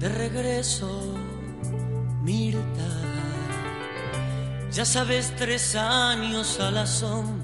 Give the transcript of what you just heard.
de regreso, Mirta. Ya sabes, 3 años a la sombra